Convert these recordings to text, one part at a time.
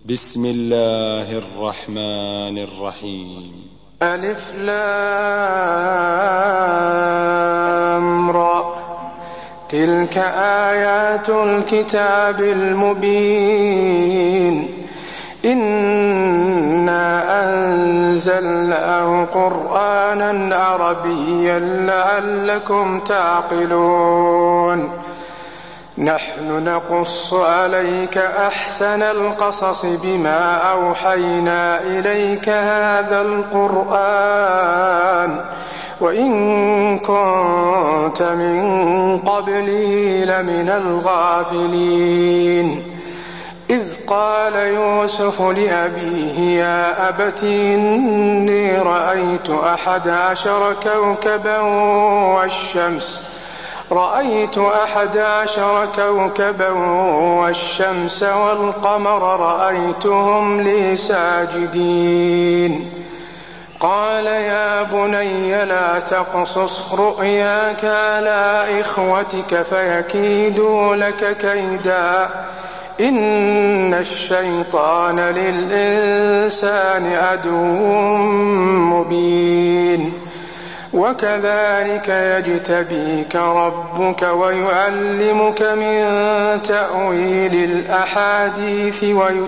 بسم الله الرحمن الرحيم. ألف لام را، تلك آيات الكتاب المبين، إنا أنزلناه قرآنا عربيا لعلكم تعقلون. نحن نقص عليك أحسن القصص بما أوحينا إليك هذا القرآن وإن كنت من قبله لمن الغافلين. إذ قال يوسف لأبيه يا أبت إني رأيت 11 كوكبا والشمس والقمر رأيتهم لي ساجدين. قال يا بني لا تقصص رؤياك على إخوتك فيكيدوا لك كيدا، إن الشيطان للإنسان عدو مبين. وكذلك يجتبيك ربك ويعلمك من تأويل الأحاديث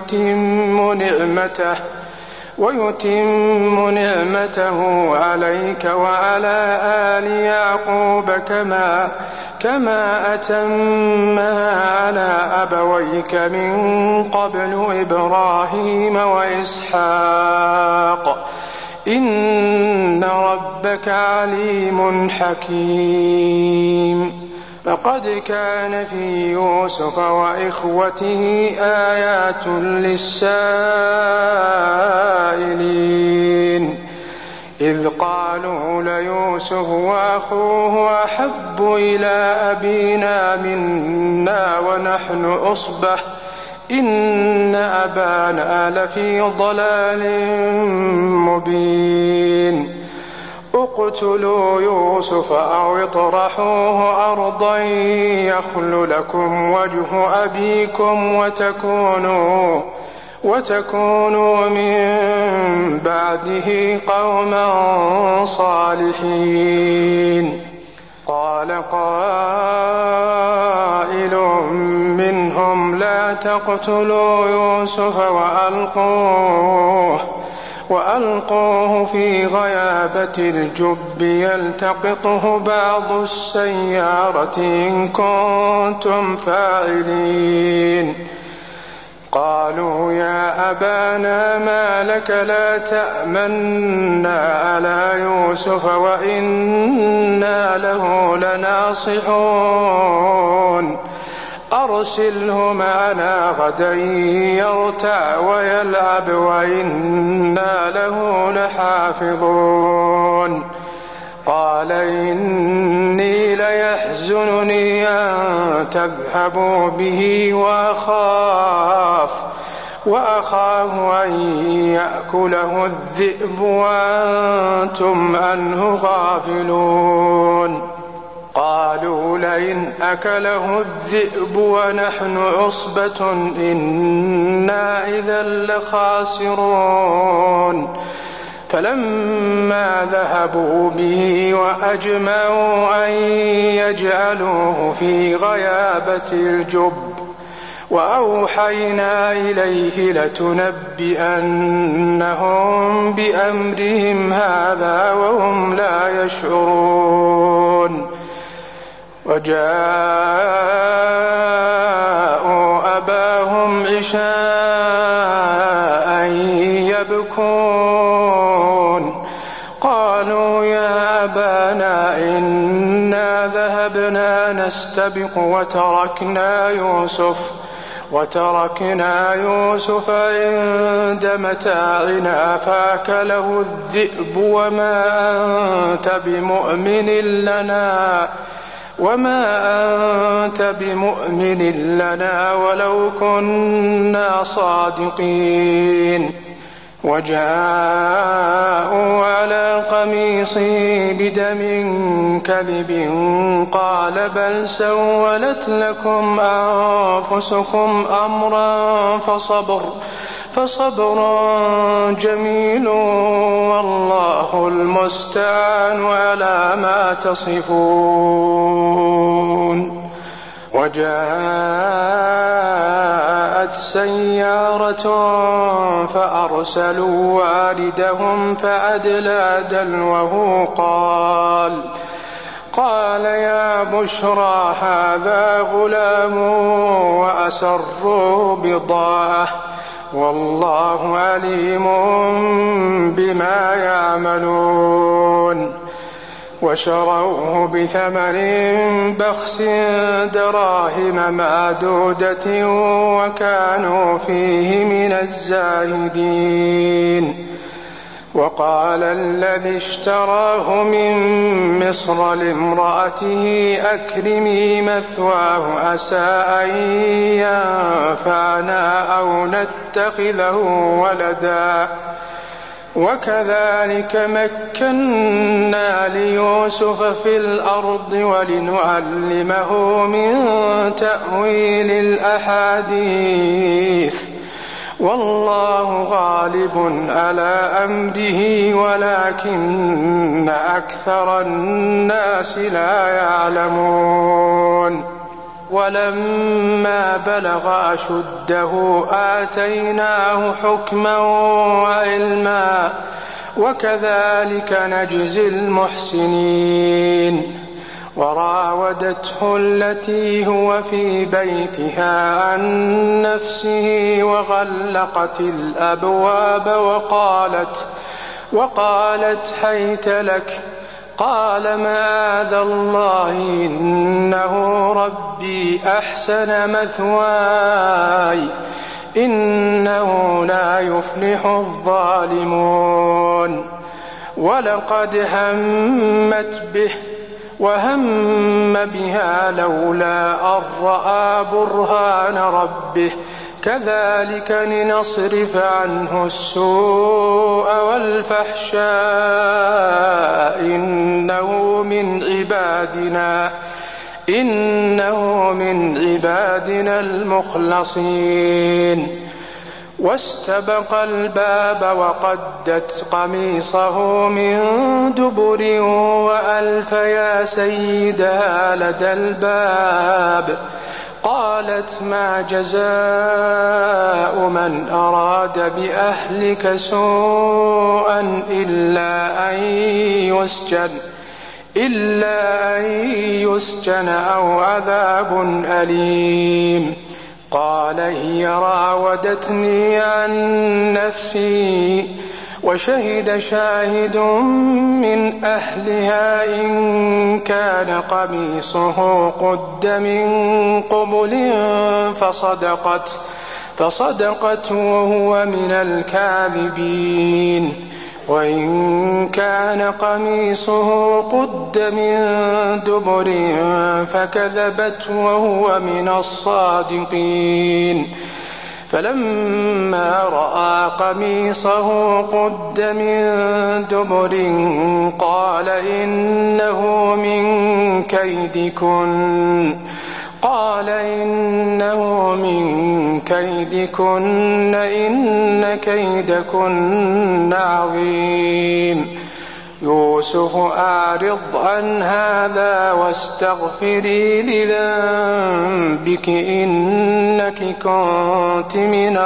ويتم نعمته عليك وعلى آل يعقوب كما أتمها على أبويك من قبل إبراهيم وإسحاق، إن ربك عليم حكيم. لقد كان في يوسف وإخوته آيات للسائلين، إذ قالوا ليوسف وأخوه أحب إلى أبينا منا ونحن عصبة إن أبانا لفي ضلال مبين. اقتلوا يوسف أو اطرحوه أرضا يخل لكم وجه أبيكم وتكونوا من بعده قوما صالحين. قال قائل منهم لا تقتلوا يوسف وألقوه في غيابة الجب يلتقطه بعض السيارة إن كنتم فاعلين. قالوا يا أبانا ما لك لا تأمنا على يوسف وإنا له لناصحون، أرسله معنا غدا يرتع ويلعب وإنا له لحافظون. قال إني ليحزنني أن تذهبوا به وأخاف أن يأكله الذئب وأنتم عنه غافلون. قالوا لئن أكله الذئب ونحن عصبة إنا إذا لخاسرون. فلما ذهبوا به وأجمعوا أن يجعلوه في غيابة الجب وأوحينا إليه لتنبئنهم بأمرهم هذا وهم لا يشعرون. وجاءوا أباهم عشاء يبكون. قالوا يا أبانا إنا ذهبنا نستبق وتركنا يوسف عند متاعنا فأكله الذئب وما أنت بمؤمن لنا ولو كنا صادقين. وجاءوا على قميصه بدم كذب قال بل سولت لكم أنفسكم أمرا فصبر جميل والله المستعان على ما تصفون. وجاءت سيارة فأرسلوا واردهم فأدلى دلوه قال يا بشرى هذا غلام وأسروا بضاعة والله عليم بما يعملون. وشروه بثمن بخس دراهم معدودة وكانوا فيه من الزاهدين. وقال الذي اشتراه من مصر لامرأته أكرمي مثواه عسى أن ينفعنا أو نتخذه ولدا. وكذلك مكنا ليوسف في الأرض ولنعلمه من تأويل الأحاديث والله غالب على أمره ولكن أكثر الناس لا يعلمون. ولما بلغ أشده آتيناه حكما وعلما وكذلك نجزي المحسنين. وراودته التي هو في بيتها عن نفسه وغلقت الأبواب وقالت هيت لك. قال معاذ الله إنه ربي أحسن مثواي إنه لا يفلح الظالمون. ولقد همت به وهم بها لولا أن رأى برهان ربه كذلك لنصرف عنه السوء والفحشاء إنه من عبادنا المخلصين. واستبق الباب وقدت قميصه من دبر وألف يا سيدها لدى الباب. قالت ما جزاء من أراد بأهلك سوءا إلا أن يسجن أو عذاب أليم. قال هي راودتني عن نفسي وشهد شاهد من أهلها إن كان قميصه قد من قبل فصدقت وهو من الكاذبين. وإن كان قميصه قد من دبر فكذبت وهو من الصادقين. فلما رأى قميصه قد من دبر قال إنه من كيدكن إن كيدكن عظيم. يوسف أعرض عن هذا واستغفري لذنبك إنك كنت من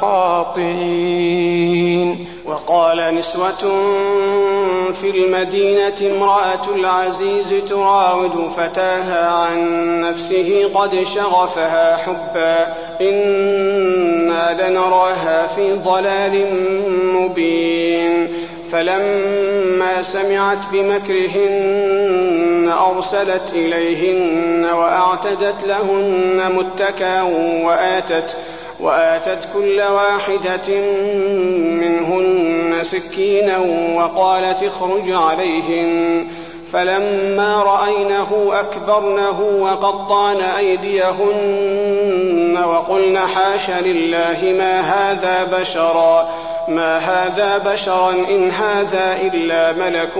الخاطئين. وقال نسوة في المدينة امرأة العزيز تراود فتاها عن نفسه قد شغفها حبا إنا لنراها في ضلال مبين. فلما سمعت بمكرهن أرسلت إليهن وأعتدت لهن متكئا وآتت كل واحدة منهن سكينا وقالت اخرج عليهن. فلما رأينه أكبرنه وقطعن أيديهن وقلن حاش لله ما هذا بشرا ما هذا بشرا إن هذا إلا ملك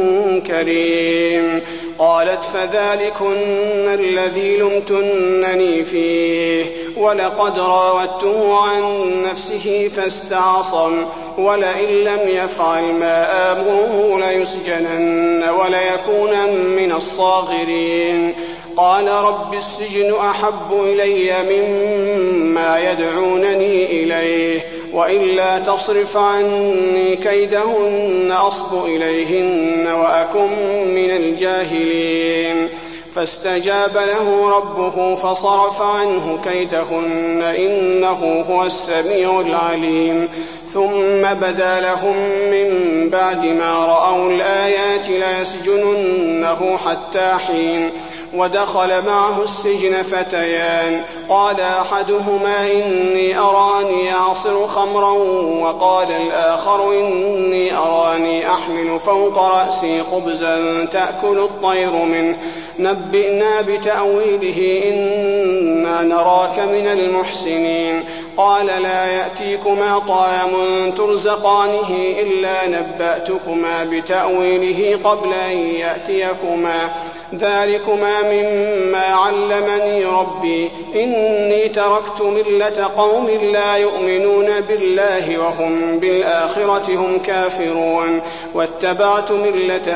كريم. قالت فذلكن الذي لمتنني فيه ولقد راودته عن نفسه فاستعصم ولئن لم يفعل ما آمره ليسجنن وليكون من الصاغرين. قال رب السجن أحب إلي مما يدعونني إليه وإلا تصرف عني كيدهن أصب إليهن وأكن من الجاهلين. فاستجاب له ربه فصرف عنه كيدهن إنه هو السميع العليم. ثم بدا لهم من بعد ما رأوا الآيات ليسجننه حتى حين. ودخل معه السجن فتيان قال أحدهما إني أراني أعصر خمرا وقال الآخر إني أراني أحمل فوق رأسي خبزا تأكل الطير منه نبئنا بتأويله إنا نراك من المحسنين. قال لا يأتيكما طعام ترزقانه إلا نبأتكما بتأويله قبل أن يأتيكما ذلكما مما علمني ربي إني تركت ملة قوم لا يؤمنون بالله وهم بالآخرة هم كافرون واتبعت ملة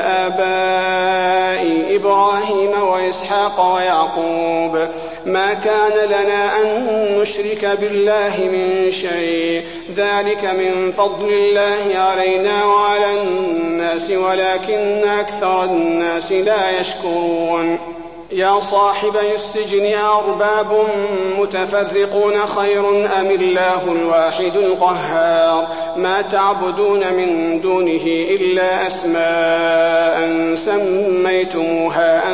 آبائي إبراهيم وإسحاق ويعقوب ما كان لنا أن نشرك بالله من شيء ذلك من فضل الله علينا وعلى الناس ولكن أكثر الناس لا يشكرون. يا صاحبي السجن أرباب متفرقون خير أم الله الواحد القهار ما تعبدون من دونه إلا أسماء سميتموها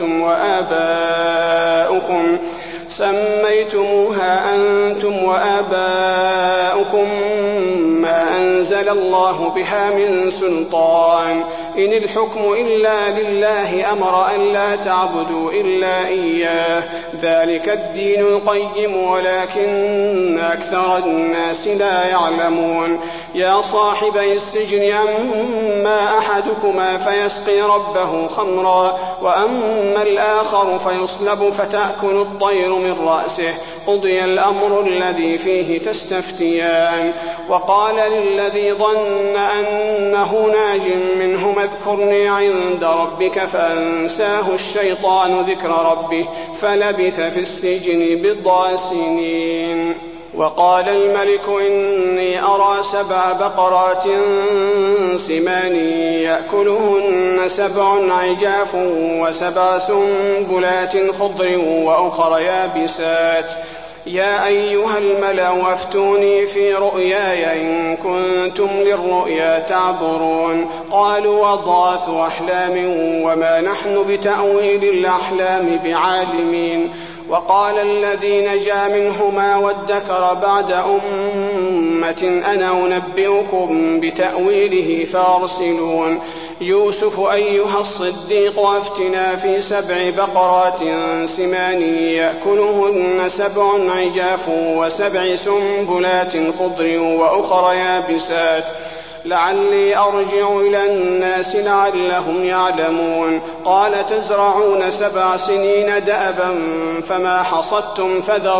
أنتم وآباؤكم ما أنزل الله بها من سلطان إن الحكم إلا لله أمر أن لا تعبدوا إلا إياه ذلك الدين القيم ولكن أكثر الناس لا يعلمون. يا صاحبي السجن أما أحدكما فيسقي ربه خمرا وأما الآخر فيصلب فتأكل الطير من رأسه قضي الأمر الذي فيه تستفتيان. وقال للذي ظن أنه ناج منهما اذكرني عند ربك فأنساه الشيطان ذكر ربه فلبث في السجن 10 سنين. وقال الملك إني أرى 7 بقرات سمان يأكلهن 7 عجاف و7 سنبلات خضر وأخر يابسات. يا أيها الملأ أفتوني في رؤياي إن كنتم للرؤيا تعبرون. قالوا أضغاث أحلام وما نحن بتأويل الأحلام بعالمين. وقال الذي نجا منهما وادكر بعد أمة أنا أنبئكم بتأويله فارسلون. يوسف أيها الصديق أفتنا في 7 بقرات سمان يأكلهن 7 عجاف و7 سنبلات خضر وأخر يابسات لعلي أرجع إلى الناس لعلهم يعلمون. قال تزرعون 7 سنين دأبا فما حصدتم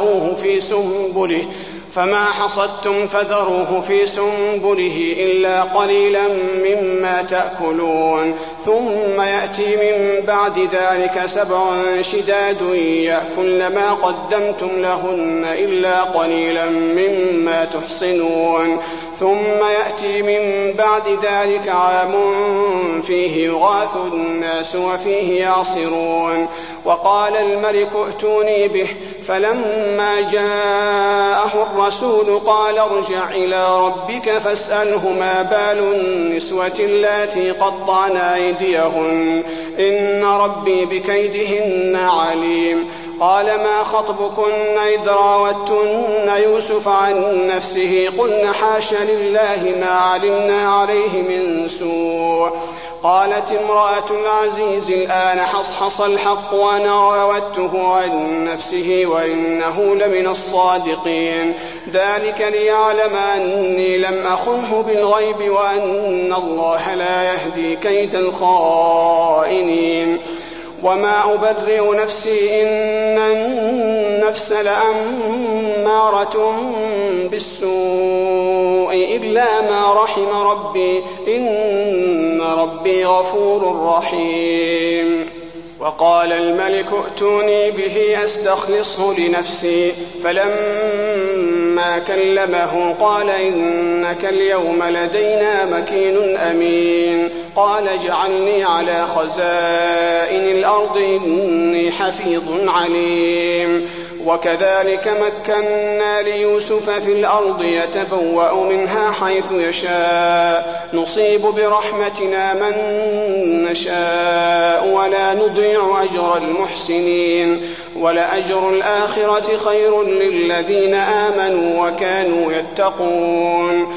فذروه في سنبله إلا قليلا مما تأكلون. ثم يأتي من بعد ذلك 7 شداد يأكلن ما قدمتم لهن إلا قليلا مما تحصنون. ثم يأتي من بعد ذلك عام فيه يغاث الناس وفيه يعصرون. وقال الملك ائتوني به فلما جاءه الرسول قال ارجع إلى ربك فاسأله ما بال النسوة اللاتي قطعن أيديهن إن ربي بكيدهن عليم. قال ما خطبكن إذ راوتن يوسف عن نفسه قلن حاش لله ما علمنا عليه من سوء. قالت امرأة العزيز الآن حصحص الحق وأنا راودته عن نفسه وإنه لمن الصادقين ذلك ليعلم أني لم أخنه بالغيب وأن الله لا يهدي كيد الخائنين وما أبرئ نفسي إن النفس لأمارة بالسوء إلا ما رحم ربي إن ربي غفور رحيم. وقال الملك ائتوني به أستخلصه لنفسي فلما كلمه قال إنك اليوم لدينا مكين أمين قال اجعلني على خزائن الأرض إني حفيظ عليم. وكذلك مكنا ليوسف في الأرض يتبوأ منها حيث يشاء نصيب برحمتنا من نشاء ولا نضيع أجر المحسنين ولأجر الآخرة خير للذين آمنوا وكانوا يتقون.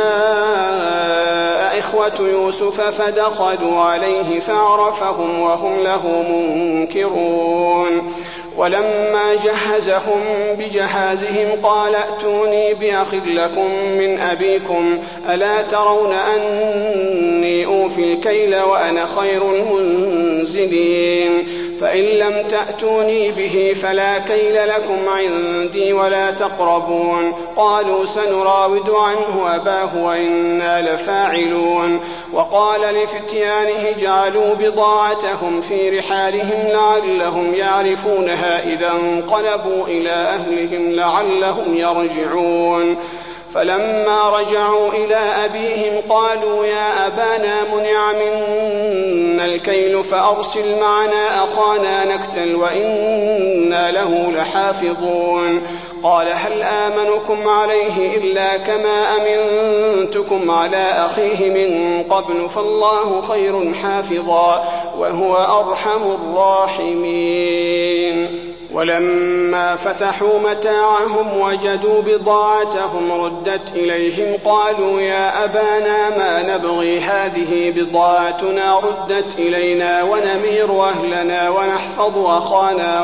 وجاء إخوة يوسف فدخلوا عليه فعرفهم وهم له منكرون. ولما جهزهم بجهازهم قال ائتوني بأخ لكم من أبيكم ألا ترون أني أوفي الكيل وأنا خير المنزلين فإن لم تأتوني به فلا كيل لكم عندي ولا تقربون. قالوا سنراود عنه أباه وإنا لفاعلون. وقال لفتيانه اجعلوا بضاعتهم في رحالهم لعلهم يعرفونها إذا انقلبوا إلى أهلهم لعلهم يرجعون. فلما رجعوا إلى أبيهم قالوا يا أبانا منع منا الكيل فأرسل معنا أخانا نكتل وإنا له لحافظون. قال هل آمنكم عليه إلا كما أمنتكم على أخيه من قبل فالله خير حافظا وهو أرحم الراحمين. ولما فتحوا متاعهم وجدوا بضاعتهم ردت إليهم قالوا يا أبانا ما نبغي هذه بضاعتنا ردت إلينا ونمير أهلنا ونحفظ أخانا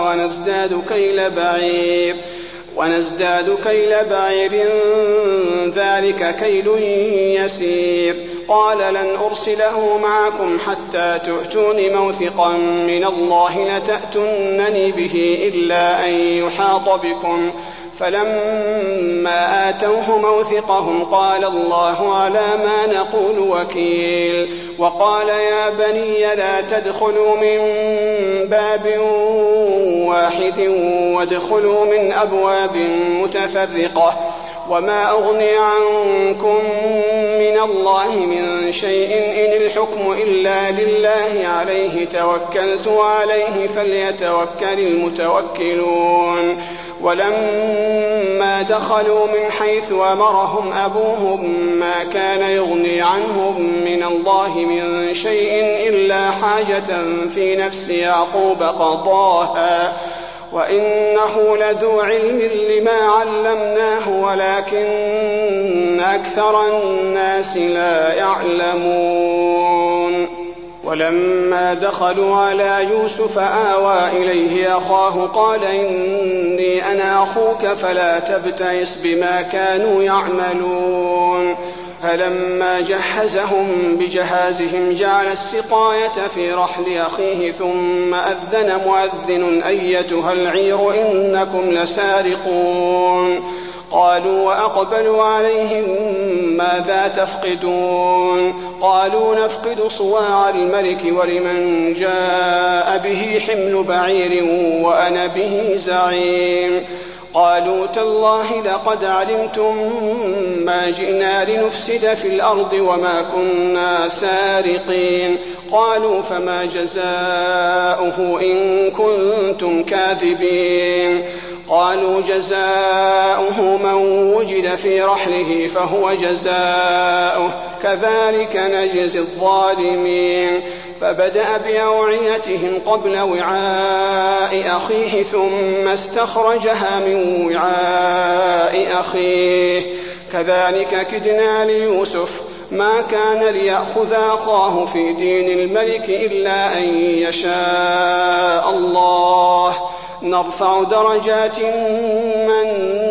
ونزداد كيل بعير ذلك كيل يسير. قال لن أرسله معكم حتى تؤتون موثقا من الله لتأتونني به إلا أن يحاط بكم. فلما آتوه موثقهم قال الله على ما نقول وكيل. وقال يا بني لا تدخلوا من باب واحد وادخلوا من أبواب متفرقة وما أغني عنكم من الله من شيء إن الحكم إلا لله عليه توكلت وعليه فليتوكل المتوكلون. ولما دخلوا من حيث أمرهم أبوهم ما كان يغني عنهم من الله من شيء إلا حاجة في نفس يعقوب قضاها وإنه لذو علم لما علمناه ولكن أكثر الناس لا يعلمون. ولما دخلوا على يوسف آوى إليه أخاه قال إني أنا أخوك فلا تبتئس بما كانوا يعملون. فلما جهزهم بجهازهم جعل السقاية في رحل أخيه ثم أذن مؤذن أيتها العير إنكم لسارقون. قالوا وأقبلوا عليهم ماذا تفقدون. قالوا نفقد صواع الملك ولمن جاء به حمل بعير وأنا به زعيم. قالوا تالله لقد علمتم ما جئنا لنفسد في الأرض وما كنا سارقين. قالوا فما جزاؤه إن كنتم كاذبين. قالوا جزاؤه من وجد في رحله فهو جزاؤه كذلك نجزي الظالمين. فبدأ بأوعيتهم قبل وعاء أخيه ثم استخرجها من وعاء أخيه كذلك كدنا ليوسف ما كان ليأخذ أخاه في دين الملك إلا أن يشاء الله نرفع درجات من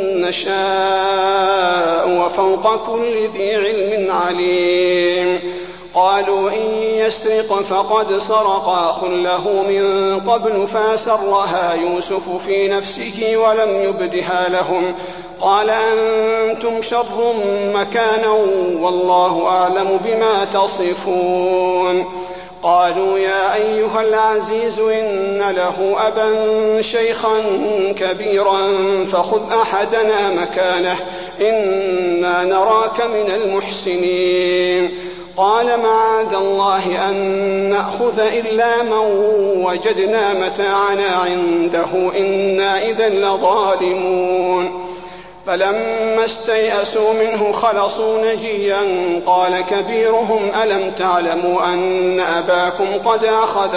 نشاء وفوق كل ذي علم عليم. قالوا إن يسرق فقد سرق أخ له من قبل فأسرها يوسف في نفسه ولم يبدها لهم قال أنتم شر مكانا والله أعلم بما تصفون. قالوا يا أيها العزيز إن له أبا شيخا كبيرا فخذ أحدنا مكانه إنا نراك من المحسنين. قال معاذ الله أن نأخذ إلا من وجدنا متاعنا عنده إنا إذا لظالمون. فلما استيأسوا منه خلصوا نجيا قال كبيرهم ألم تعلموا أن أباكم قد أخذ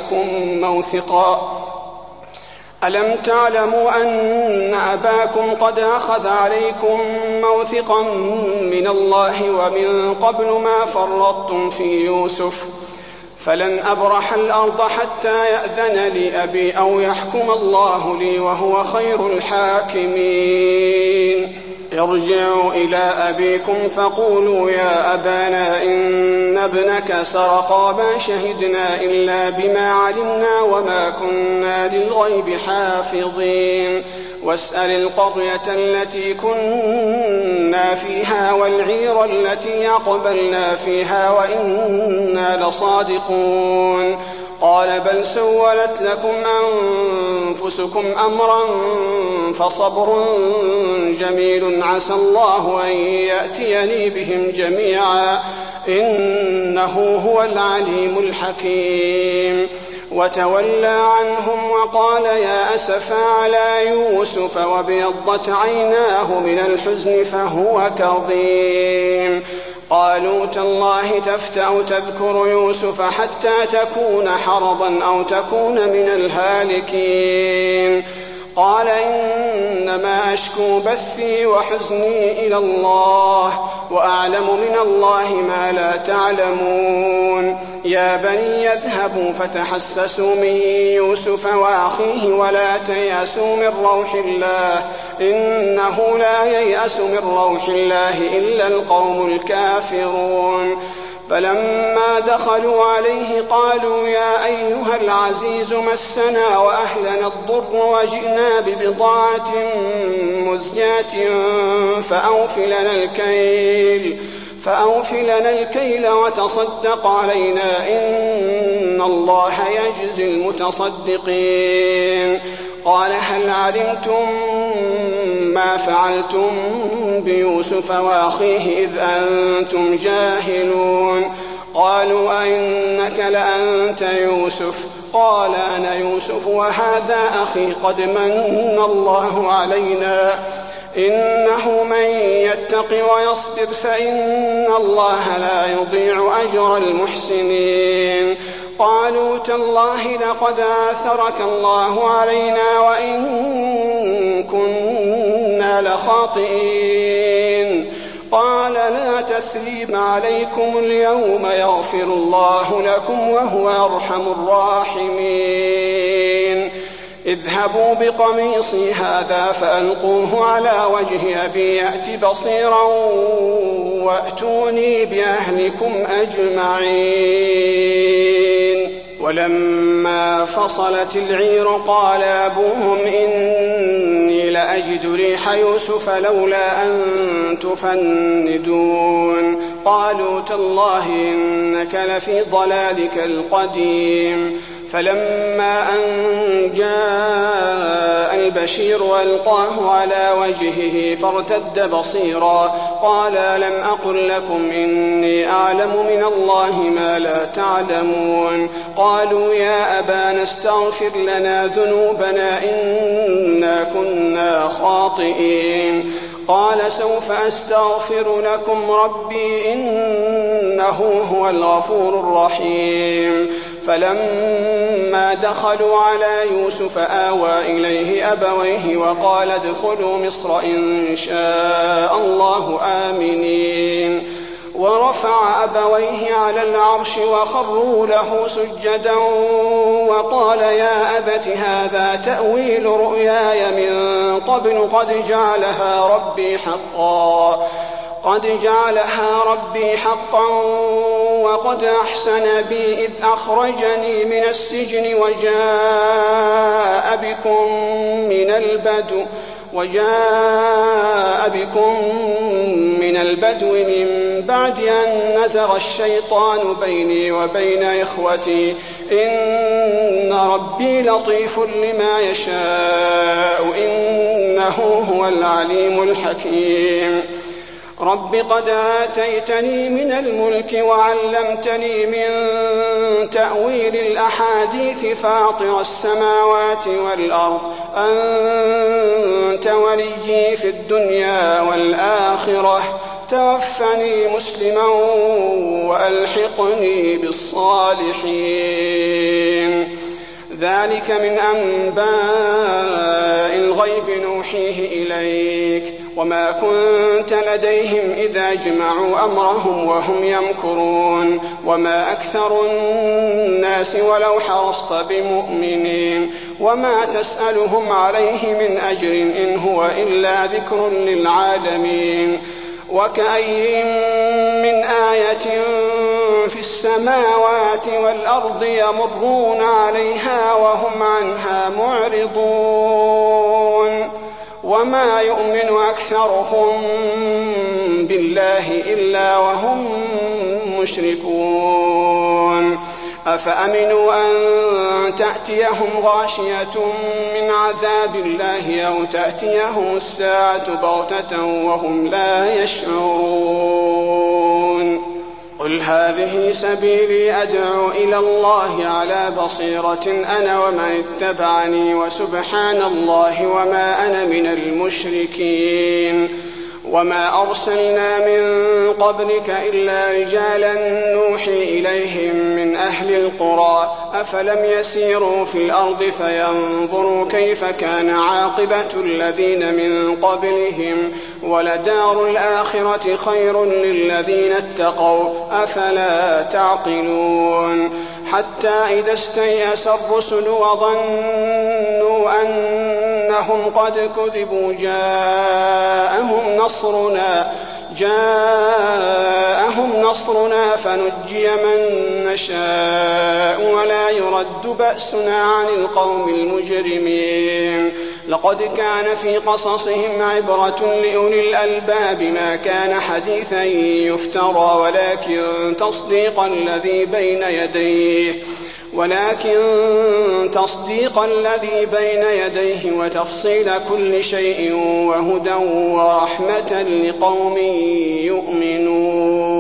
عليكم موثقا من الله ومن قبل ما فرطتم في يوسف فلن أبرح الأرض حتى يأذن لي أبي أو يحكم الله لي وهو خير الحاكمين. ارجعوا إلى أبيكم فقولوا يا أبانا إن ابنك سرق وما شهدنا إلا بما علمنا وما كنا للغيب حافظين. واسأل القرية التي كنا فيها والعير التي أقبلنا فيها وإنا لصادقون. قال بل سولت لكم أنفسكم أمرا فصبر جميل عسى الله أن يأتيني بهم جميعا إنه هو العليم الحكيم. وتولى عنهم وقال يا أسفا على يوسف وابيضت عيناه من الحزن فهو كظيم. قالوا تالله تفتأ تذكر يوسف حتى تكون حرضا أو تكون من الهالكين. قال إنما أشكو بثي وحزني إلى الله وأعلم من الله ما لا تعلمون. يا بني يذهبوا فتحسسوا من يوسف وأخيه ولا تيأسوا من روح الله إنه لا ييأس من روح الله إلا القوم الكافرون. فلما دخلوا عليه قالوا يا أيها العزيز مسنا وأهلنا الضر وجئنا ببضاعة مزجاة فأوف لنا الكيل وتصدق علينا إن الله يجزي المتصدقين. قال هل علمتم ما فعلتم بيوسف وأخيه إذ أنتم جاهلون؟ قالوا أئنك لأنت يوسف؟ قال أنا يوسف وهذا أخي قد من الله علينا إنه من يتق ويصبر فإن الله لا يضيع أجر المحسنين. قالوا تالله لقد آثرك الله علينا وإن كنا لخاطئين. قال لا تثريب عليكم اليوم يغفر الله لكم وهو أرحم الراحمين. اذهبوا بقميصي هذا فألقوه على وجه أبي يأت بصيرا وأتوني بأهلكم أجمعين. ولما فصلت العير قال أبوهم إني لأجد ريح يوسف لولا أن تفندون. قالوا تالله إنك لفي ضلالك القديم. فلما أن جاء البشير ألقاه على وجهه فارتد بصيرا قال لم أقل لكم إني أعلم من الله ما لا تعلمون. قالوا يا أبانا استغفر لنا ذنوبنا إنا كنا خاطئين. قال سوف أستغفر لكم ربي إنه هو الغفور الرحيم. فلما دخلوا على يوسف آوى إليه أبويه وقال ادخلوا مصر إن شاء الله آمنين. ورفع أبويه على العرش وخروا له سجدا وقال يا أبت هذا تأويل رؤياي من قبل قد جعلها ربي حقا وقد أحسن بي إذ أخرجني من السجن وجاء بكم من البدو من بعد أن نزغ الشيطان بيني وبين إخوتي إن ربي لطيف لما يشاء إنه هو العليم الحكيم رب قد آتيتني من الملك وعلمتني من تأويل الأحاديث فاطر السماوات والأرض أنت وليي في الدنيا والآخرة توفني مسلما وألحقني بالصالحين ذلك من أنباء الغيب نوحيه إليك وما كنت لديهم إذا جمعوا أمرهم وهم يمكرون وما أكثر الناس ولو حرصت بمؤمنين وما تسألهم عليه من أجر إن هو إلا ذكر للعالمين وكأي من آية في السماوات والأرض يمرون عليها وهم عنها معرضون وما يؤمن أكثرهم بالله إلا وهم مشركون أفأمنوا أن تأتيهم غاشية من عذاب الله أو تأتيهم الساعة بغتة وهم لا يشعرون قل هذه سبيلي أدعو إلى الله على بصيرة أنا ومن اتبعني وسبحان الله وما أنا من المشركين وما أرسلنا من قبلك إلا رجالا نوحي إليهم من أهل القرى أفلم يسيروا في الأرض فينظروا كيف كان عاقبة الذين من قبلهم ولدار الآخرة خير للذين اتقوا أفلا تعقلون حتى إذا استيأس الرسل وظنوا أنهم قد كذبوا جاءهم نصرنا فنجي من نشاء ولا يرد بأسنا عن القوم المجرمين لقد كان في قصصهم عبرة لأولي الألباب ما كان حديثا يفترى ولكن تصديق الذي بين يديه وتفصيل كل شيء وهدى ورحمة لقوم يؤمنون